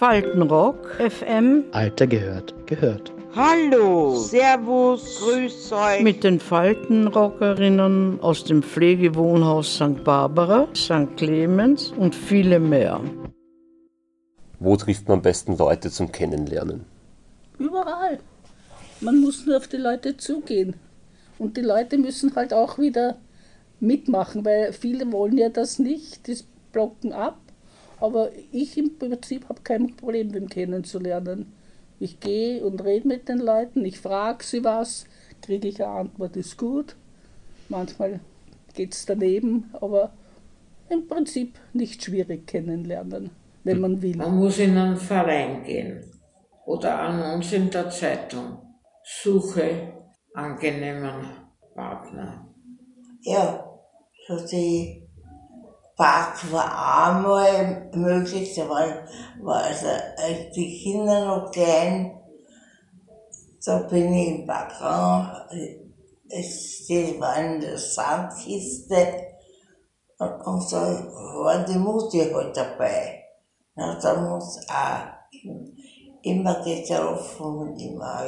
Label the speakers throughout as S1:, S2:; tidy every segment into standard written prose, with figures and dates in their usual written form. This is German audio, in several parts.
S1: Faltenrock, FM.
S2: Alter gehört.
S3: Hallo, Servus, grüß euch.
S1: Mit den Faltenrockerinnen aus dem Pflegewohnhaus St. Barbara, St. Clemens und viele mehr.
S4: Wo trifft man am besten Leute zum Kennenlernen?
S5: Überall. Man muss nur auf die Leute zugehen. Und die Leute müssen halt auch wieder mitmachen, weil viele wollen ja das nicht, die blocken ab. Aber ich im Prinzip habe kein Problem, mit dem kennenzulernen. Ich gehe und rede mit den Leuten, ich frage sie was, kriege ich eine Antwort, ist gut. Manchmal geht es daneben, aber im Prinzip nicht schwierig kennenlernen, wenn man will.
S6: Man muss in einen Verein gehen oder an uns in der Zeitung. Suche angenehmen Partner.
S7: Ja, so die Park war einmal möglich, da war also die Kinder noch klein, da bin ich im Park gegangen, die waren in der Sandkiste und da war die Mutti halt dabei. Na, da muss auch immer getroffen und immer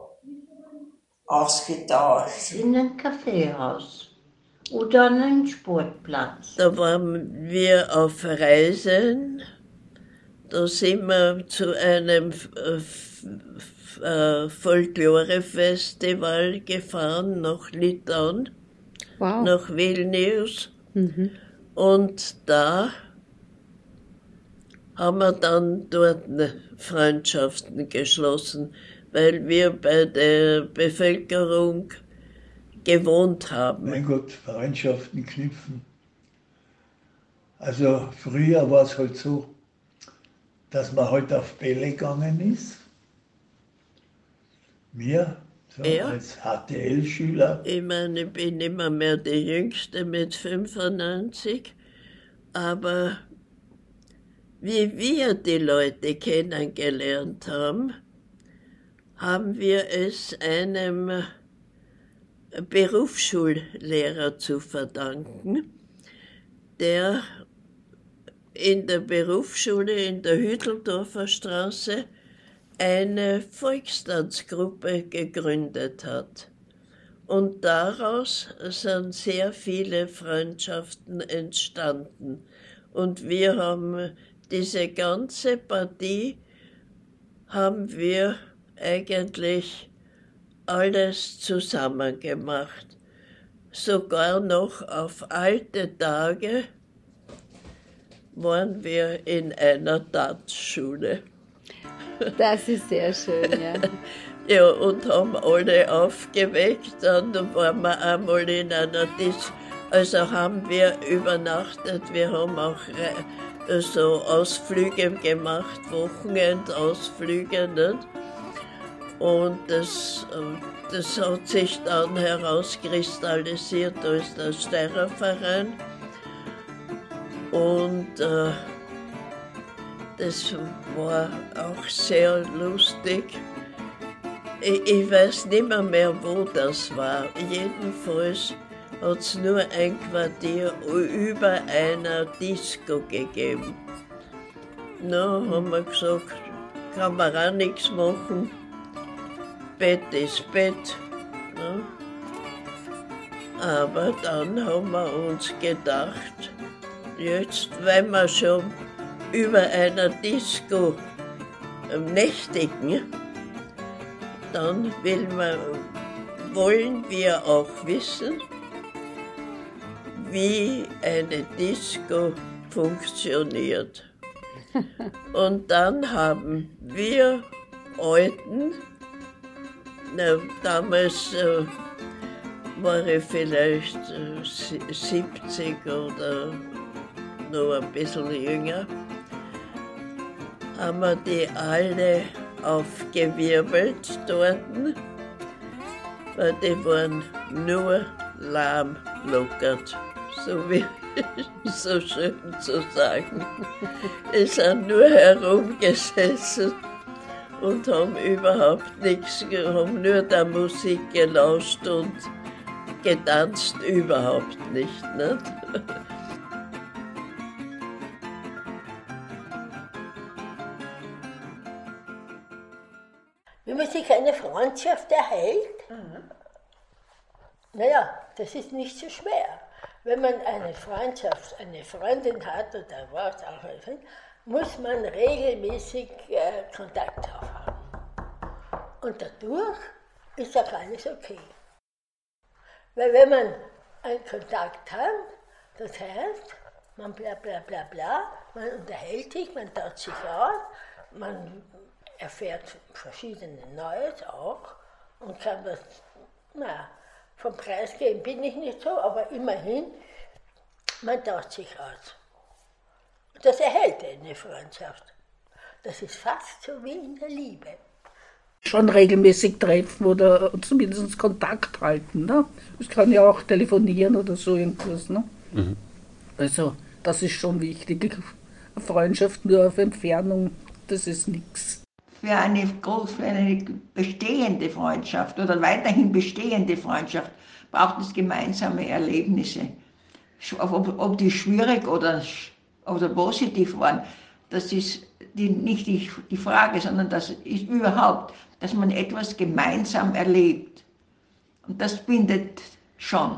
S7: ausgetauscht.
S8: In einem Kaffeehaus oder an einem Sportplatz.
S9: Da waren wir auf Reisen. Da sind wir zu einem Folklore-Festival gefahren nach Litauen, nach Vilnius. Mhm. Und da haben wir dann dort Freundschaften geschlossen, weil wir bei der Bevölkerung gewohnt haben.
S10: Mein Gott, Freundschaften knüpfen. Also früher war es halt so, dass man halt auf Bälle gegangen ist. Wir, so ja. Als HTL-Schüler.
S9: Ich meine, ich bin immer mehr die Jüngste mit 95, aber wie wir die Leute kennengelernt haben, haben wir es einem Berufsschullehrer zu verdanken, der in der Berufsschule in der Hütteldorfer Straße eine Volkstanzgruppe gegründet hat. Und daraus sind sehr viele Freundschaften entstanden. Und wir haben diese ganze Partie haben wir eigentlich alles zusammen gemacht. Sogar noch auf alte Tage waren wir in einer Tanzschule.
S11: Das ist sehr schön, ja.
S9: Ja, und haben alle aufgeweckt. Dann waren wir einmal in einer also haben wir übernachtet. Wir haben auch so Ausflüge gemacht, Wochenendausflüge, nicht? Und das hat sich dann herauskristallisiert als der Steirerverein. Und das war auch sehr lustig. Ich weiß nicht mehr, wo das war. Jedenfalls hat es nur ein Quartier über einer Disco gegeben. Na, haben wir gesagt, kann man auch nichts machen. Bett ist Bett. Ja. Aber dann haben wir uns gedacht, jetzt, wenn wir schon über einer Disco nächtigen, dann wollen wir auch wissen, wie eine Disco funktioniert. Und dann haben wir Alten, damals war ich vielleicht 70 oder noch ein bisschen jünger, haben wir die alle aufgewirbelt dort, weil die waren nur lahmlockert, so wie so schön zu sagen. Die sind nur herumgesessen und haben überhaupt nichts, haben nur der Musik gelauscht und getanzt überhaupt nicht.
S12: Wie man sich eine Freundschaft erhält, naja, das ist nicht so schwer. Wenn man eine Freundschaft, eine Freundin hat oder was auch immer, muss man regelmäßig Kontakt haben. Und dadurch ist auch alles okay. Weil wenn man einen Kontakt hat, das heißt, man bla bla bla bla, man unterhält sich, man tauscht sich aus, man erfährt verschiedene Neues auch und kann das, vom Preis geben bin ich nicht so, aber immerhin, man tauscht sich aus. Und das erhält eine Freundschaft. Das ist fast so wie in der Liebe.
S5: Schon regelmäßig treffen oder zumindest Kontakt halten. Ne? Es kann ja auch telefonieren oder so irgendwas. Ne? Mhm. Also das ist schon wichtig. Eine Freundschaft nur auf Entfernung, das ist nichts.
S13: Für eine bestehende Freundschaft oder weiterhin bestehende Freundschaft braucht es gemeinsame Erlebnisse. Ob die schwierig oder positiv waren, das ist nicht die Frage, sondern das ist überhaupt, dass man etwas gemeinsam erlebt. Und das bindet schon.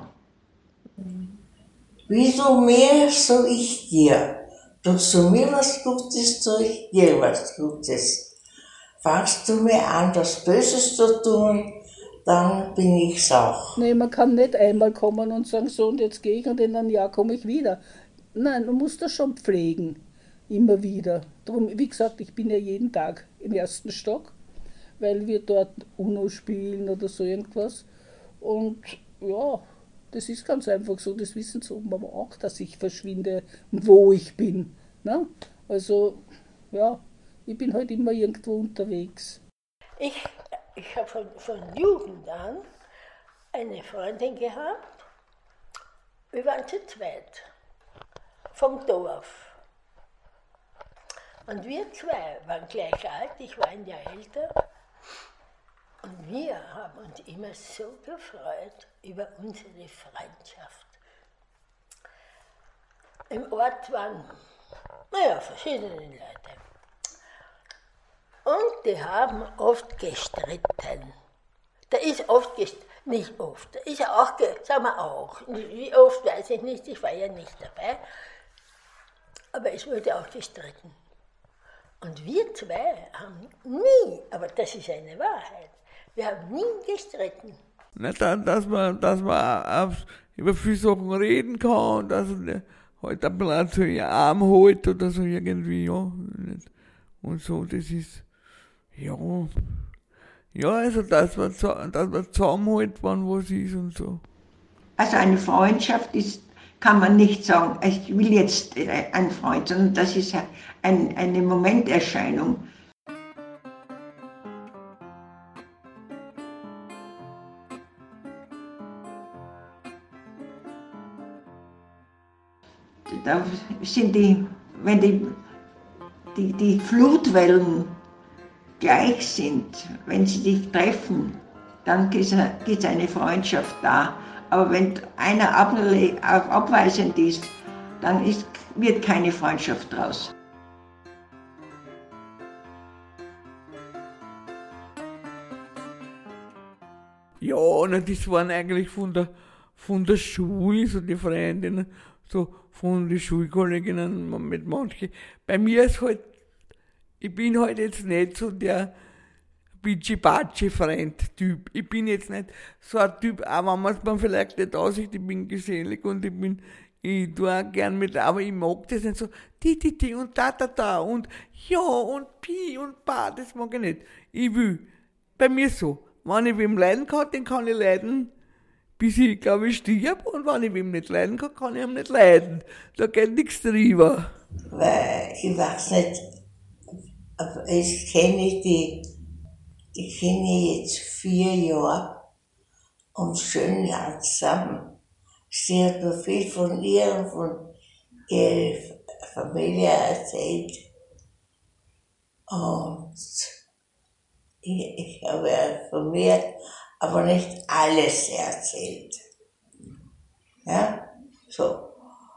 S7: Wie du mir, so ich dir. Tust du mir was Gutes, tue ich dir was Gutes. Fangst du mir an, das Böses zu tun, dann bin ich's auch.
S5: Nee, man kann nicht einmal kommen und sagen, so und jetzt gehe ich und in einem Jahr komme ich wieder. Nein, man muss das schon pflegen, immer wieder. Darum, wie gesagt, ich bin ja jeden Tag im ersten Stock, weil wir dort UNO spielen oder so irgendwas. Und ja, das ist ganz einfach so, das wissen so Mama auch, dass ich verschwinde, wo ich bin. Ne? Also, ja, ich bin halt immer irgendwo unterwegs.
S12: Ich habe von Jugend an eine Freundin gehabt, wir waren zu zweit, vom Dorf. Und wir zwei waren gleich alt, ich war ein Jahr älter. Und wir haben uns immer so gefreut über unsere Freundschaft. Im Ort waren, verschiedene Leute. Und die haben oft gestritten. Da ist oft nicht oft, da ist auch, sagen wir auch, wie oft weiß ich nicht, ich war ja nicht dabei. Aber es wurde auch gestritten. Und wir zwei haben nie, aber das ist eine Wahrheit, wir haben nie gestritten.
S14: Nicht, dass man über viele Sachen reden kann, dass er halt ein bisschen zu ihr Arm holt oder so irgendwie, ja. Und so, das ist, also dass man zusammenhält, wann was ist und so.
S13: Also eine Freundschaft kann man nicht sagen, ich will jetzt ein Freund, sondern das ist eine Momenterscheinung. Da sind wenn die Flutwellen gleich sind, wenn sie sich treffen, dann ist eine Freundschaft da. Aber wenn einer abweisend ist, dann wird keine Freundschaft draus.
S14: Ja, das waren eigentlich von der Schule, so die Freundinnen, so von den Schulkolleginnen mit manchen. Bei mir ist halt, ich bin halt jetzt nicht so der Bitschi-Batschi-Freund-Typ. Ich bin jetzt nicht so ein Typ, auch wenn man es mir vielleicht nicht aussieht, ich bin gesellig und ich tue auch gern mit, aber ich mag das nicht so, die und da und ja und pi und pa, das mag ich nicht. Ich will, bei mir so, wenn ich wem leiden kann, den kann ich leiden, bis ich, glaube ich, stirb, und wenn ich wem nicht leiden kann ich ihm nicht leiden. Da geht nichts drüber.
S7: Weil, ich weiß nicht, aber ich kenne jetzt 4 Jahre und schön lang zusammen. Sie hat mir viel von ihr und von ihrer Familie erzählt. Und ich habe von mir aber nicht alles erzählt. Ja, so.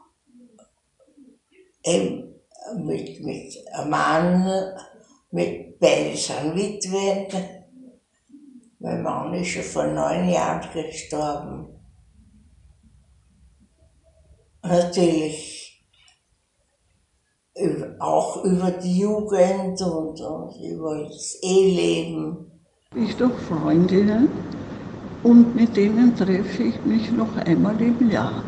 S7: Eben mit einem Mann, mit beiden sind Witwen Mein Mann ist schon vor 9 Jahren gestorben. Natürlich auch über die Jugend und über das Eheleben.
S15: Ich habe Freundinnen und mit denen treffe ich mich noch einmal im Jahr.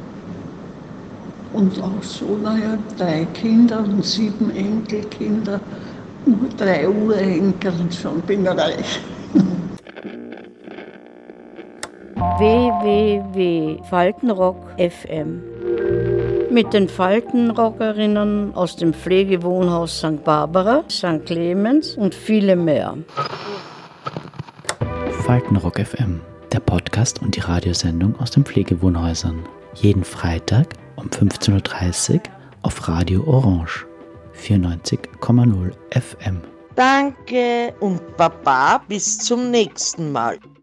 S15: Und auch so, 3 Kinder und 7 Enkelkinder, 3 Urenkel und schon bin ich reich.
S1: www.faltenrock.fm mit den Faltenrockerinnen aus dem Pflegewohnhaus St. Barbara, St. Clemens und viele mehr.
S2: Faltenrock FM, der Podcast und die Radiosendung aus den Pflegewohnhäusern. Jeden Freitag um 15.30 Uhr auf Radio Orange 94,0 FM.
S3: Danke und Baba, bis zum nächsten Mal.